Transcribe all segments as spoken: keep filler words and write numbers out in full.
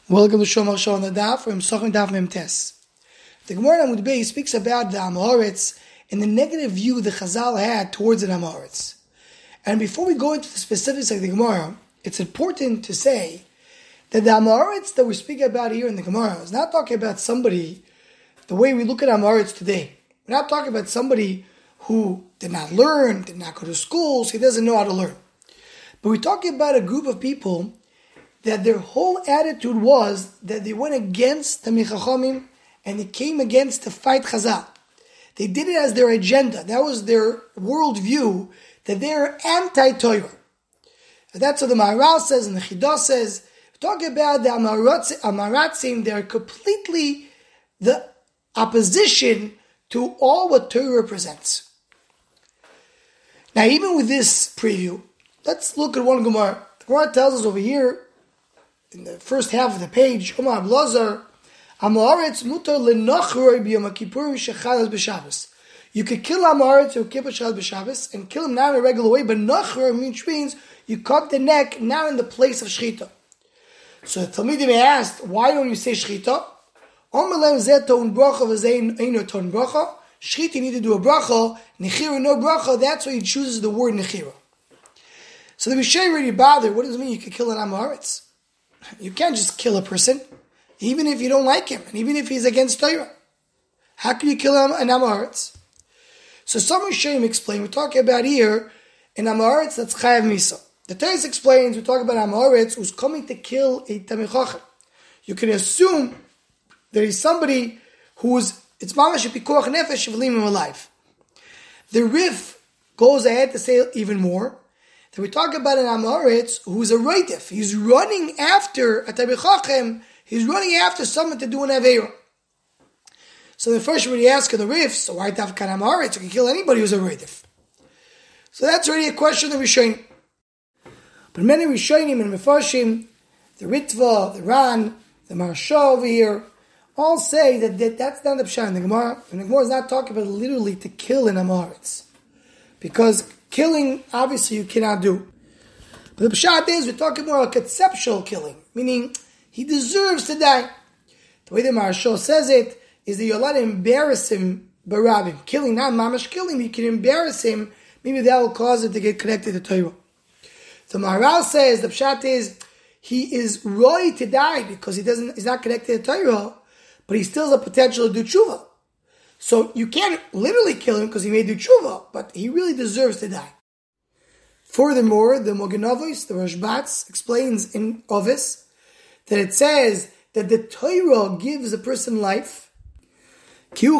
Welcome to Shomar Shah on the Daf from Sochem Daf Memtes. The Gemara Amud Bey speaks about the Amoritz and the negative view the Chazal had towards the Amoritz. And before we go into the specifics of the Gemara, it's important to say that the Amoritz that we're speaking about here in the Gemara is not talking about somebody the way we look at Amoritz today. We're not talking about somebody who did not learn, did not go to schools, he doesn't know how to learn. But we're talking about a group of people that their whole attitude was that they went against the Chachamim and they came against to fight Chazal. They did it as their agenda. That was their worldview, that they're anti-Torah. That's what the Maharal says and the Chidah says. We're talking about the Amaratzim, they're completely the opposition to all what Torah represents. Now, even with this preview, let's look at one Gemara. The Gemara tells us over here, in the first half of the page, Omar Blazar, Amoritz mutar lenachroi b'yom kippurim shechalas b'Shabbos. You could kill Amoritz or kippur shechalas b'Shabbos and kill him not in a regular way, but nachroi means you cut the neck not in the place of shechita. So the Talmidim asked, why don't you say shechita? Omar lem zeh ton bracha v'zeh eino ton bracha. Shechita, you need to do a bracha. Nechira no bracha. That's why he chooses the word nechira. So the Mishnah already bothered. What does it mean you could kill an Amoritz? You can't just kill a person, even if you don't like him, and even if he's against Torah. How can you kill an Amoritz? So some Rishonim explain, we're talking about here, an Amoritz that's Chayav Misa. The Torah explains, we're talking about Amoritz who's coming to kill a Tamei Chacham. You can assume that he's somebody who's, it's mamash pikuach nefesh of him alive. The Rif goes ahead to say even more, that we talk about an Amoritz who's a Reitif. He's running after a Tamei Chacham. He's running after someone to do an Aveira. So the first when you ask the Rif, so why have an Amoritz? You can kill anybody who's a Reitif. So that's already a question of Rishonim. But many Rishonim and Mefarshim, the Ritva, the Ran, the Maharsha over here, all say that, that that's not the Pshat in the Gemara. And the Gemara is not talking about literally to kill an Amoritz. Because killing, obviously, you cannot do. But the pshat is, we're talking more about conceptual killing, meaning he deserves to die. The way the Maharsha says it is that you're allowed to embarrass him, barabim. Killing, not mamash killing, but you can embarrass him, maybe that will cause him to get connected to Torah. The Maharal says, the pshat is, he is roy to die because he doesn't, he's not connected to Torah, but he still has a potential to do tshuva. So you can't literally kill him because he may do tshuva, but he really deserves to die. Furthermore, the Mogen Avos, the Rashbatz, explains in Ovis that it says that the Torah gives a person life. So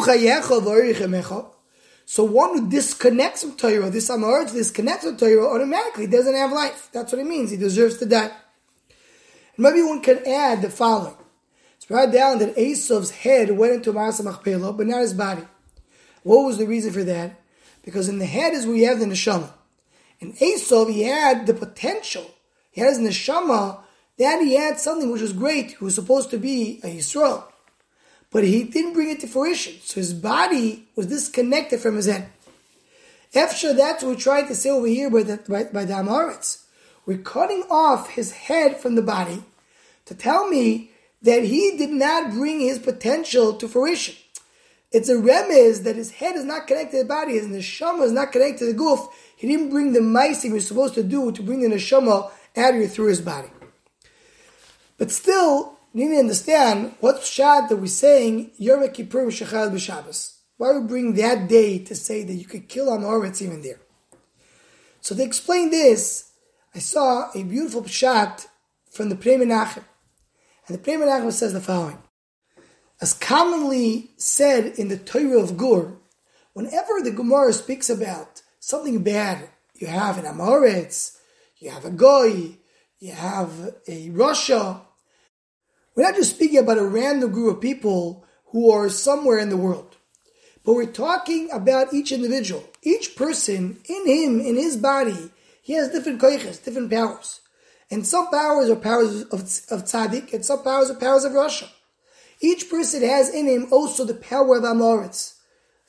one who disconnects from Torah, this Amoritz disconnects from Torah, automatically doesn't have life. That's what it means. He deserves to die. And maybe one can add the following. It's brought down that Esav's head went into Ma'aseh Machpelah, but not his body. What was the reason for that? Because in the head is where you have the neshama. In Esav, he had the potential. He had his neshama, that he had something which was great. He was supposed to be a Yisrael. But he didn't bring it to fruition. So his body was disconnected from his head. After that's what we're trying to say over here by the, by, by the Amoritz. We're cutting off his head from the body to tell me that he did not bring his potential to fruition. It's a remez that his head is not connected to the body, his neshama is not connected to the guf. He didn't bring the ma'asim he was supposed to do to bring the neshama out of through his body. But still, you need to understand what's pshat that we're saying, Yom Kippurim Shechal b'Shabbos. Why we bring that day to say that you could kill Amoritz even there? So to explain this, I saw a beautiful pshat from the Pnei Menachem. And the Pnei Menachem says the following. As commonly said in the Torah of Gur, whenever the Gemara speaks about something bad, you have an Amoritz, you have a Goy, you have a Russia. We're not just speaking about a random group of people who are somewhere in the world. But we're talking about each individual. Each person, in him, in his body, he has different koiches, different powers. And some powers are powers of, of tzaddik, and some powers are powers of Russia. Each person has in him also the power of Amoritz.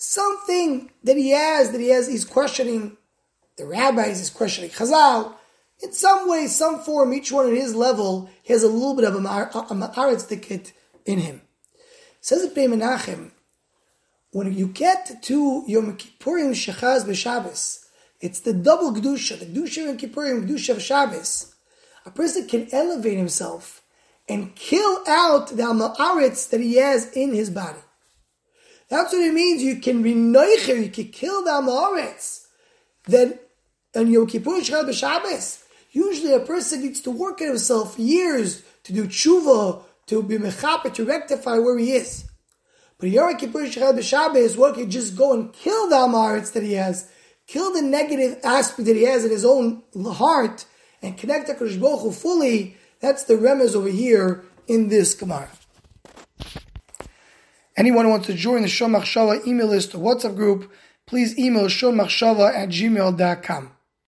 Something that he has, that he has, he's questioning the rabbis, he's questioning Chazal, In some way, some form, each one at his level, he has a little bit of a ma'aretz ticket in him. Says it Pei Menachem, when you get to Yom Kippurim Shechaz B'Shabbos, it's the double Kedusha, the Kedusha of Yom Kippurim, Kedusha of Shabbos. A person can elevate himself and kill out the ma'aretz that he has in his body. That's what it means. You can be noicher, you can kill the ma'aretz. That on Yom Kippur Shechaz B'Shabbos, usually a person needs to work at himself years to do tshuva, to be mechaper, to rectify where he is. But Yom Kippur Shechaz B'Shabbos, one can just go and kill the ma'aretz that he has, kill the negative aspect that he has in his own heart, and connect to HaKadosh Baruch Hu fully. That's the remez over here in this Gemara. Anyone who wants to join the Shor Machshava email list or WhatsApp group, please email shor machshava at gmail dot com.